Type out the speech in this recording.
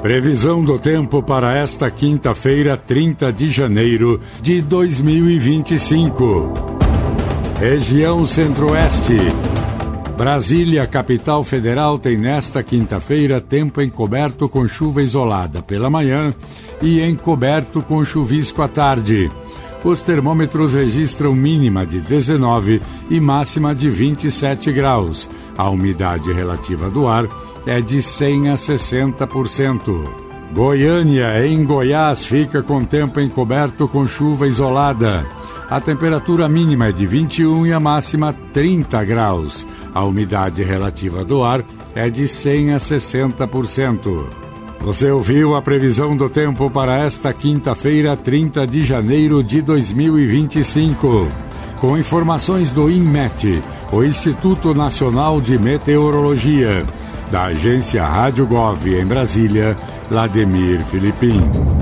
Previsão do tempo para esta quinta-feira, 30 de janeiro de 2025. Região Centro-Oeste. Brasília, capital federal, tem nesta quinta-feira tempo encoberto com chuva isolada pela manhã e encoberto com chuvisco à tarde. Os termômetros registram mínima de 19 e máxima de 27 graus. A umidade relativa do ar é de 100 a 60%. Goiânia, em Goiás, fica com tempo encoberto com chuva isolada. A temperatura mínima é de 21 e a máxima 30 graus. A umidade relativa do ar é de 100 a 60%. Você ouviu a previsão do tempo para esta quinta-feira, 30 de janeiro de 2025. Com informações do INMET, o Instituto Nacional de Meteorologia. Da agência Rádio Gov em Brasília, Vladimir Filipim.